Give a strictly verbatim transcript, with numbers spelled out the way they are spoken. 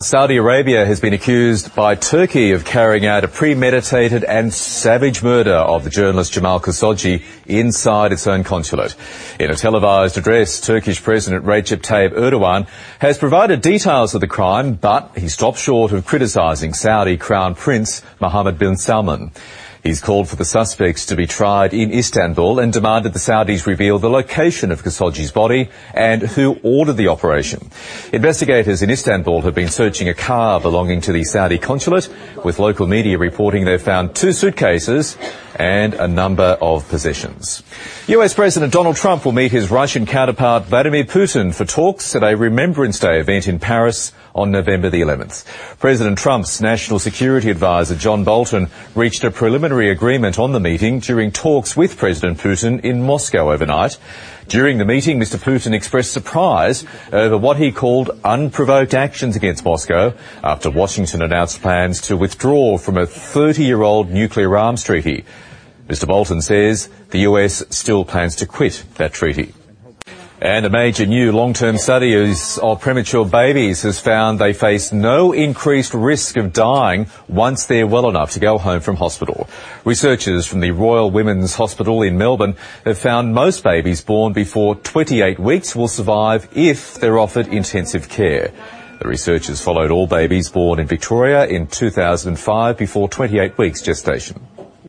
Saudi Arabia has been accused by Turkey of carrying out a premeditated and savage murder of the journalist Jamal Khashoggi inside its own consulate. In a televised address, Turkish President Recep Tayyip Erdogan has provided details of the crime, but he stopped short of criticising Saudi Crown Prince Mohammed bin Salman. He's called for the suspects to be tried in Istanbul and demanded the Saudis reveal the location of Khashoggi's body and who ordered the operation. Investigators in Istanbul have been searching a car belonging to the Saudi consulate, with local media reporting they've found two suitcases and a number of possessions. U S President Donald Trump will meet his Russian counterpart Vladimir Putin for talks at a Remembrance Day event in Paris on November the eleventh. President Trump's National Security Advisor John Bolton reached a preliminary agreement on the meeting during talks with President Putin in Moscow overnight. During the meeting, Mister Putin expressed surprise over what he called unprovoked actions against Moscow after Washington announced plans to withdraw from a thirty-year-old nuclear arms treaty. Mister Bolton says the U S still plans to quit that treaty. And a major new long-term study of premature babies has found they face no increased risk of dying once they're well enough to go home from hospital. Researchers from the Royal Women's Hospital in Melbourne have found most babies born before twenty-eight weeks will survive if they're offered intensive care. The researchers followed all babies born in Victoria in two thousand five before twenty-eight weeks gestation.